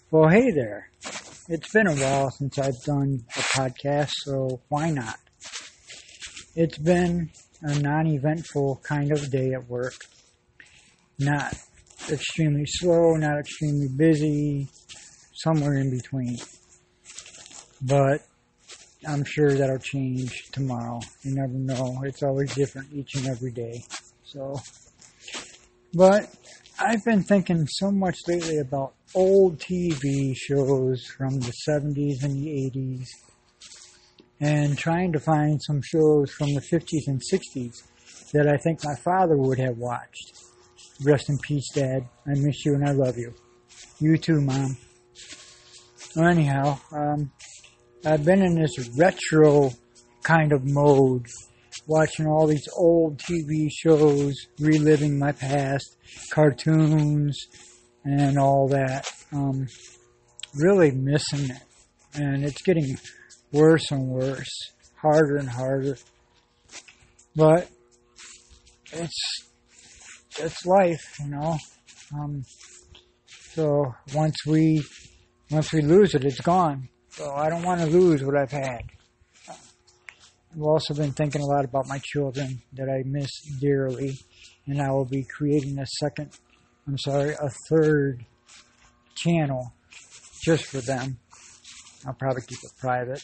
Well, hey there. It's been a while since I've done a podcast, so why not? It's been a non-eventful kind of day at work. Not extremely slow, not extremely busy, somewhere in between. But I'm sure that'll change tomorrow. You never know. It's always different each and every day. But I've been thinking so much lately about old TV shows from the 70s and the 80s and trying to find some shows from the 50s and 60s that I think my father would have watched. Rest in peace, Dad. I miss you and I love you. You too, Mom. Well, anyhow, I've been in this retro kind of mode, watching all these old TV shows, reliving my past, cartoons, and all that. Really missing it. And it's getting worse and worse, harder and harder. But it's life, you know. So once we lose it, it's gone. So I don't want to lose what I've had. I've also been thinking a lot about my children that I miss dearly, and I will be creating a third channel just for them. I'll probably keep it private.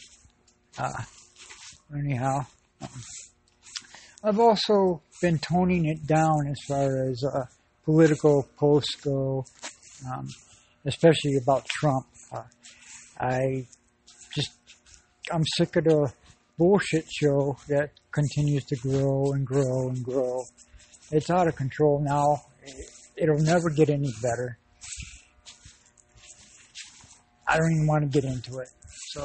Anyhow, I've also been toning it down as far as political posts go, especially about Trump. I'm sick of the bullshit show that continues to grow and grow and grow. It's out of control now. It'll never get any better. I don't even want to get into it.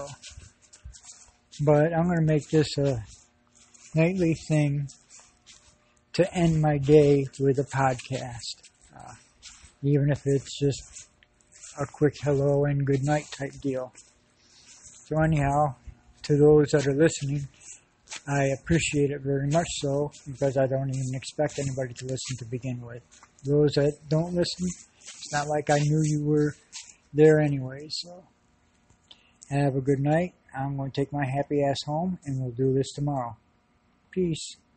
But I'm going to make this a nightly thing to end my day with a podcast. Even if it's just a quick hello and good night type deal. So anyhow, to those that are listening, I appreciate it very much so, because I don't even expect anybody to listen to begin with. Those that don't listen, it's not like I knew you were there anyway. So have a good night. I'm going to take my happy ass home, and we'll do this tomorrow. Peace.